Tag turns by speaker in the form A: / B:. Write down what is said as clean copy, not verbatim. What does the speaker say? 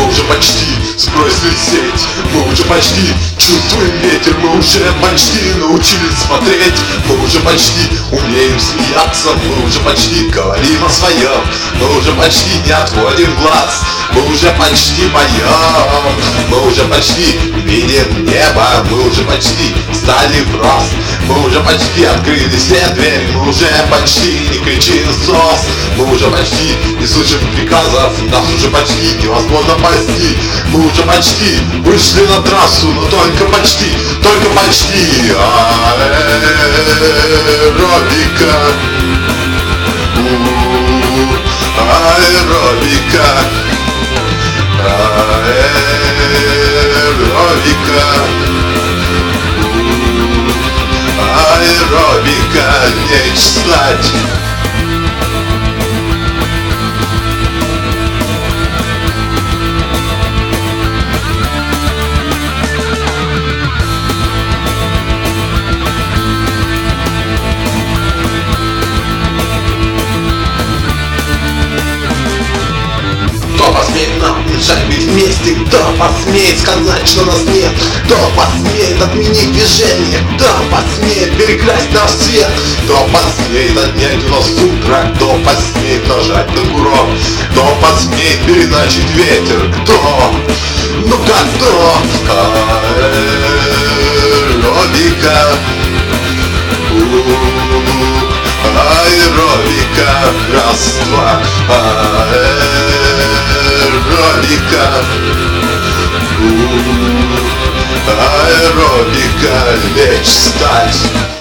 A: уже почти сбросили сеть, мы уже почти чувствуем ветер, мы уже почти научились смотреть, мы уже почти умеем смеяться, мы уже почти говорим о своем, мы уже почти не отводим глаз, мы уже почти поем, мы уже почти видим небо, мы уже почти стали в рост, мы уже почти открыли все двери, мы уже почти не кричим СОС, мы уже почти не слышим приказов, нас уже почти невозможно пасти, мы уже почти вышли на трассу, но только почти, только почти. Аэробика, аэробика, аэробика, аэробика, лечь, встать. Кто посмеет нам мешать быть вместе? Кто посмеет сказать, что нас нет? Кто посмеет отменить движение? Кто посмеет перекрасть наш цвет? Кто посмеет отнять у нас утро? Кто посмеет нажать на курок? Кто посмеет переначить ветер? Кто? Ну-ка, кто? Аэробика, аэробика, раз, два, аэробика, аэробика, лечь, встать.